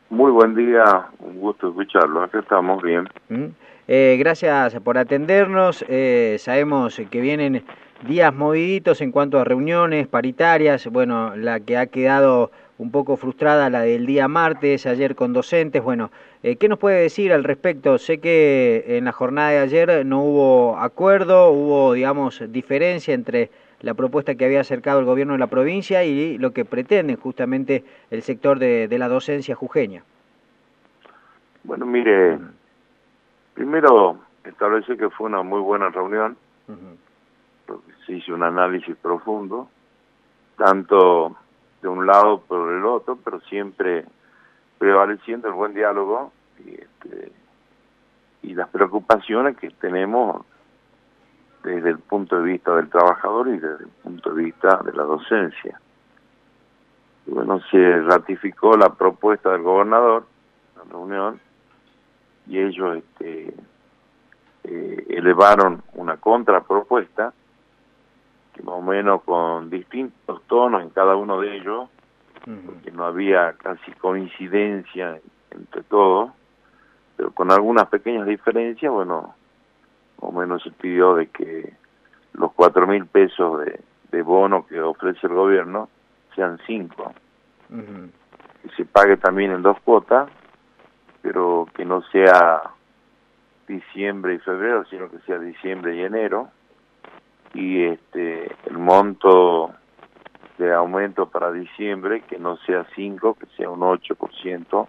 Muy buen día, un gusto escucharlo, acá estamos bien. Gracias por atendernos. Sabemos que vienen días moviditos en cuanto a reuniones paritarias. Bueno, la que ha quedado un poco frustrada, la del día martes, ayer con docentes. Bueno, ¿qué nos puede decir al respecto? Sé que en la jornada de ayer no hubo acuerdo, hubo, digamos, diferencia entre la propuesta que había acercado el gobierno de la provincia y lo que pretende justamente el sector de la docencia jujeña. Bueno, mire, primero establecer que fue una muy buena reunión, porque se hizo un análisis profundo, tanto de un lado por el otro, pero siempre prevaleciendo el buen diálogo y las preocupaciones que tenemos desde el punto de vista del trabajador y desde el punto de vista de la docencia. Y bueno, se ratificó la propuesta del gobernador en la reunión y ellos elevaron una contrapropuesta que más o menos con distintos tonos en cada uno de ellos, porque no había casi coincidencia entre todos, pero con algunas pequeñas diferencias. Bueno, más o menos se pidió de que los 4.000 pesos de bono que ofrece el gobierno sean 5, que se pague también en 2 cuotas, pero que no sea diciembre y febrero, sino que sea diciembre y enero, y el monto de aumento para diciembre que no sea 5, que sea un 8%,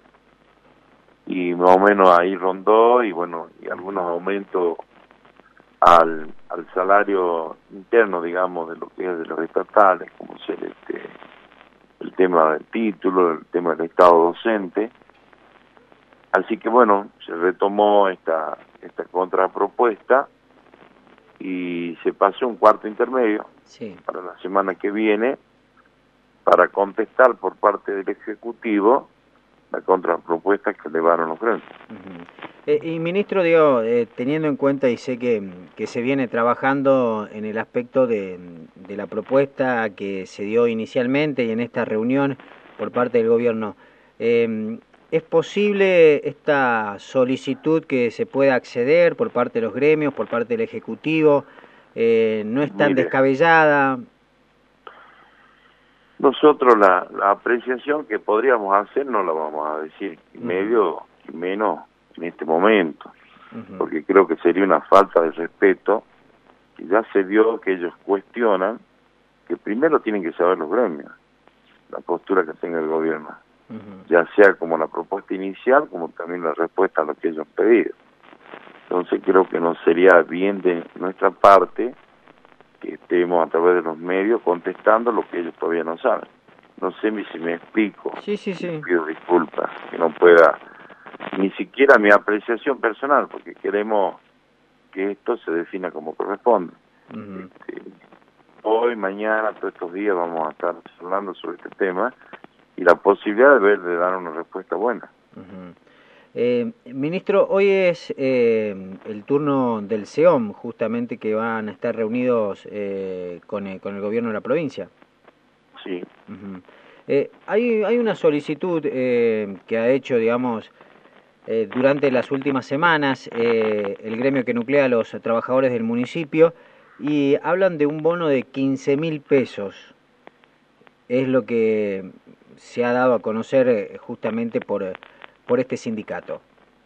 y más o menos ahí rondó, y bueno, y algunos aumentos al salario interno, digamos, de lo que es de los estatales, como ser el tema del título, el tema del estado docente. Así que bueno, se retomó esta contrapropuesta y se pasó un cuarto intermedio para la semana que viene para contestar por parte del Ejecutivo la contrapropuesta que elevaron los gremios. Y ministro, digo, teniendo en cuenta y sé que se viene trabajando en el aspecto de la propuesta que se dio inicialmente y en esta reunión por parte del gobierno, ¿es posible esta solicitud que se pueda acceder por parte de los gremios, por parte del Ejecutivo? ¿No es tan descabellada? Nosotros la apreciación que podríamos hacer no la vamos a decir, medio y menos en este momento, porque creo que sería una falta de respeto, que ya se vio que ellos cuestionan, que primero tienen que saber los gremios, la postura que tenga el gobierno, ya sea como la propuesta inicial, como también la respuesta a lo que ellos han pedido. Entonces creo que no sería bien de nuestra parte que estemos a través de los medios contestando lo que ellos todavía no saben. No sé si me explico. Sí. Pido disculpas, que no pueda, ni siquiera mi apreciación personal, porque queremos que esto se defina como corresponde. Hoy, mañana, todos estos días vamos a estar hablando sobre este tema y la posibilidad de dar una respuesta buena. Ministro, hoy es el turno del SEOM, justamente, que van a estar reunidos con el gobierno de la provincia. Sí. Hay una solicitud que ha hecho, digamos, durante las últimas semanas el gremio que nuclea a los trabajadores del municipio y hablan de un bono de 15.000 pesos. Es lo que se ha dado a conocer justamente por este sindicato.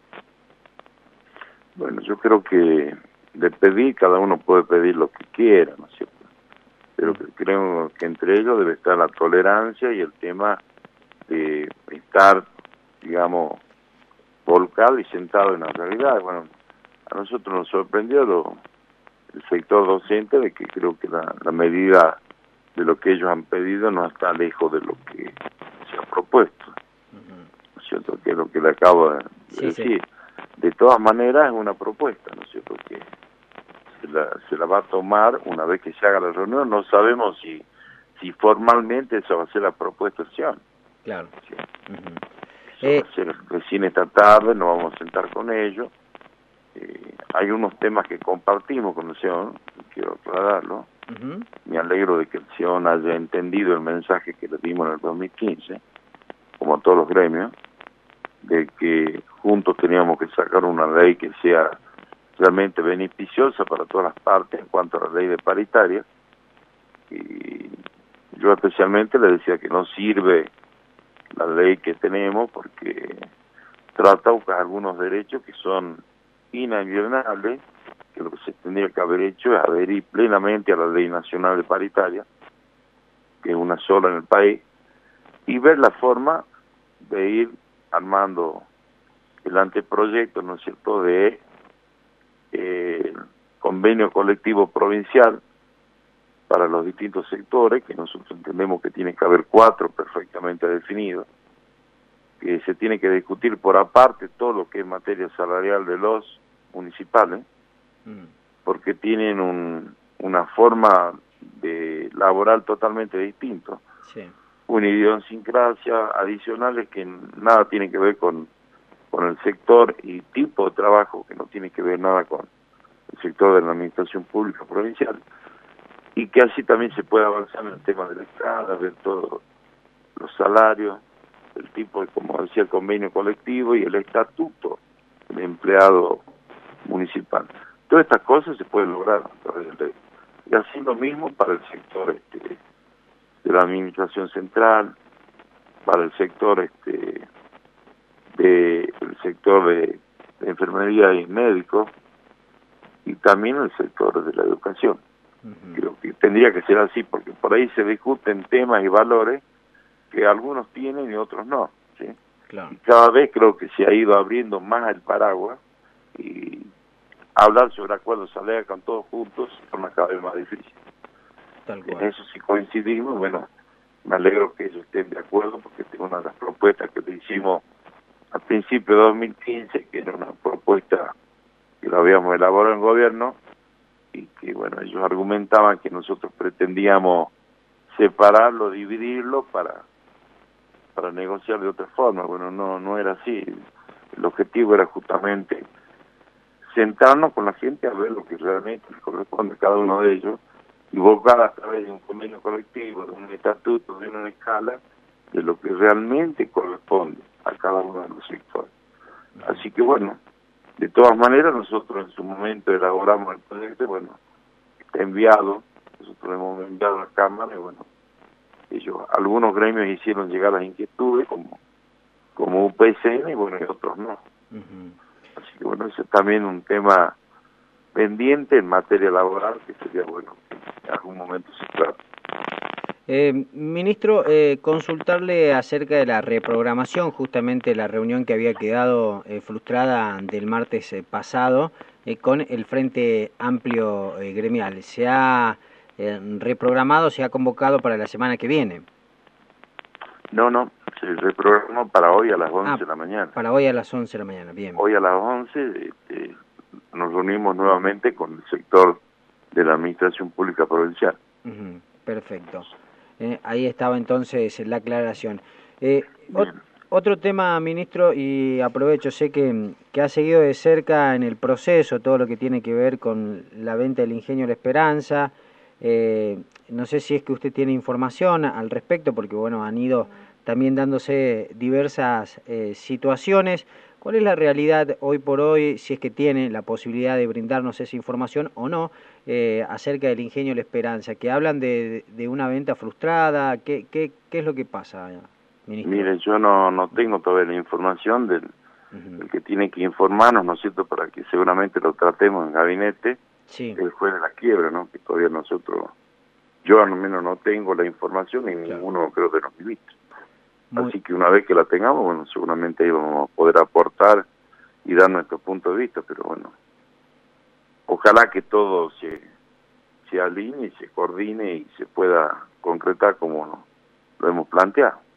Bueno, yo creo que de pedir, cada uno puede pedir lo que quiera, ¿no es cierto? Pero creo que entre ellos debe estar la tolerancia y el tema de estar, digamos, volcado y sentado en la realidad. Bueno, a nosotros nos sorprendió el sector docente de que creo que la medida de lo que ellos han pedido no está lejos de lo que se ha propuesto, ¿no es cierto? Que es lo que le acabo de decir. De todas maneras es una propuesta, ¿no es cierto? Que se la va a tomar una vez que se haga la reunión. No sabemos si formalmente esa va a ser la propuesta de acción. Claro. ¿Sí? Eso va a ser recién esta tarde, nos vamos a sentar con ellos. Hay unos temas que compartimos con el SEON, quiero aclararlo. Me alegro de que el SEON haya entendido el mensaje que le dimos en el 2015, como a todos los gremios. de que juntos teníamos que sacar una ley que sea realmente beneficiosa para todas las partes en cuanto a la ley de paritaria, y yo especialmente le decía que no sirve la ley que tenemos porque trata de buscar algunos derechos que son inalienables, que lo que se tendría que haber hecho es adherir plenamente a la ley nacional de paritaria, que es una sola en el país, y ver la forma de ir armando el anteproyecto, ¿no es cierto?, de convenio colectivo provincial para los distintos sectores, que nosotros entendemos que tiene que haber 4 perfectamente definidos, que se tiene que discutir por aparte todo lo que es materia salarial de los municipales, porque tienen una forma de laboral totalmente distinto, sí, una idiosincrasia adicionales que nada tiene que ver con el sector y tipo de trabajo que no tiene que ver nada con el sector de la administración pública provincial, y que así también se puede avanzar en el tema de la escala, ver todos los salarios, el tipo de, como decía, el convenio colectivo y el estatuto del empleado municipal. Todas estas cosas se pueden lograr a través de ley. Y así lo mismo para el sector de la administración central, para el sector el sector de enfermería y médicos, y también el sector de la educación. Creo que tendría que ser así, porque por ahí se discuten temas y valores que algunos tienen y otros no, ¿sí? Claro. Y cada vez creo que se ha ido abriendo más el paraguas, y hablar sobre acuerdos salariales con todos juntos es cada vez más difícil. Tal cual. En eso sí coincidimos. Bueno, me alegro que ellos estén de acuerdo, porque es una de las propuestas que le hicimos al principio de 2015, que era una propuesta que lo habíamos elaborado en gobierno, y que, bueno, ellos argumentaban que nosotros pretendíamos separarlo, dividirlo para negociar de otra forma. Bueno, no era así. El objetivo era justamente sentarnos con la gente a ver lo que realmente les corresponde a cada uno de ellos, y buscar a través de un convenio colectivo, de un estatuto, de una escala, de lo que realmente corresponde a cada uno de los sectores. Así que, bueno, de todas maneras, nosotros en su momento elaboramos el proyecto, bueno, está enviado, nosotros lo hemos enviado a la Cámara, y bueno, algunos gremios hicieron llegar las inquietudes, como UPCN, y bueno, y otros no. Así que, bueno, ese es también un tema pendiente en materia laboral, que sería bueno que en algún momento se trate. Ministro, consultarle acerca de la reprogramación, justamente la reunión que había quedado frustrada del martes pasado con el Frente Amplio Gremial. ¿Se ha reprogramado, se ha convocado para la semana que viene? No, se reprogramó para hoy a las 11 de la mañana. Para hoy a las 11 de la mañana, bien. Hoy a las 11 nos reunimos nuevamente con el sector de la Administración Pública Provincial. Perfecto. Ahí estaba entonces la aclaración. Otro tema, ministro, y aprovecho, sé que ha seguido de cerca en el proceso todo lo que tiene que ver con la venta del Ingenio La Esperanza. No sé si es que usted tiene información al respecto, porque bueno, han ido también dándose diversas situaciones. ¿Cuál es la realidad hoy por hoy, si es que tiene la posibilidad de brindarnos esa información o no, acerca del Ingenio La Esperanza? Que hablan de una venta frustrada. ¿Qué es lo que pasa, ministro? Mire, yo no tengo todavía la información del que tiene que informarnos, ¿no es cierto?, para que seguramente lo tratemos en gabinete, sí, el juez de la quiebra, ¿no?, que todavía yo al menos no tengo la información, y claro, ninguno creo de los ministros. Muy... Así que una vez que la tengamos, bueno, seguramente ahí vamos a poder aportar y dar nuestro punto de vista, pero bueno, ojalá que todo se alinee, se coordine y se pueda concretar como lo hemos planteado.